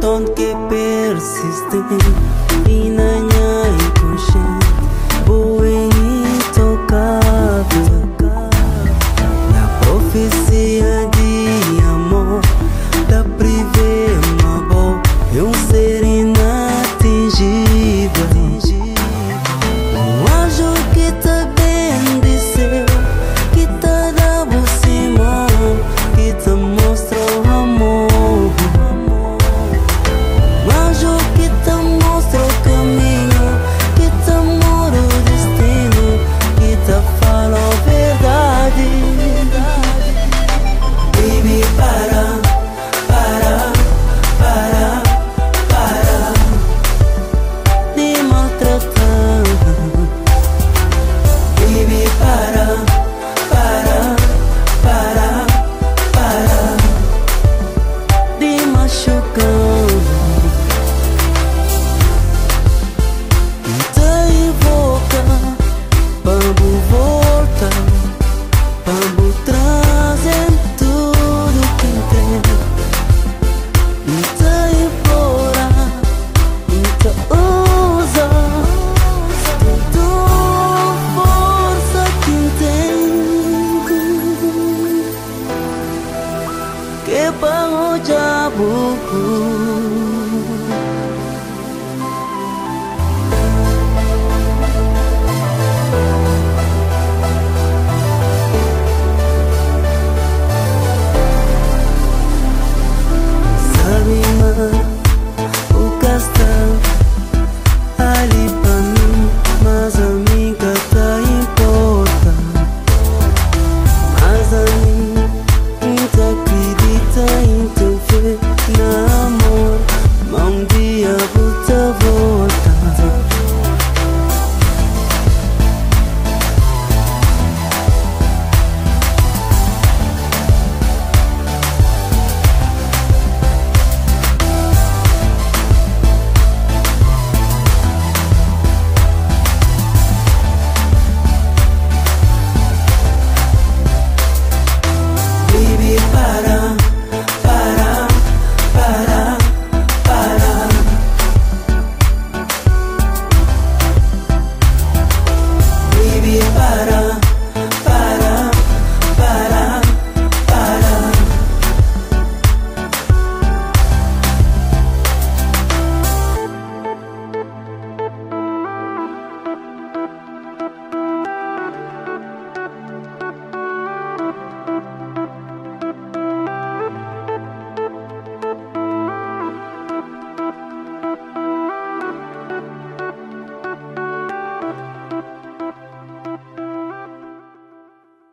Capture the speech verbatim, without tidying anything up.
Tonto que persiste e nanha inconsciente, boa e intocável. Na profecia de amor da privé uma boa é um ser inatingível. Um anjo que te bendeceu, que te dá por cima, que te mostra o amor. Um anjo que te mostra o caminho, que te mostra o destino, que te fala a verdade. Baby, para, para, para, para de maltratar. Baby, para, para, para, para de machucar. Te invoca, bambu volta, bambu trazem tudo que tem. Te implora, te usa toda força que tem. Que para o diabo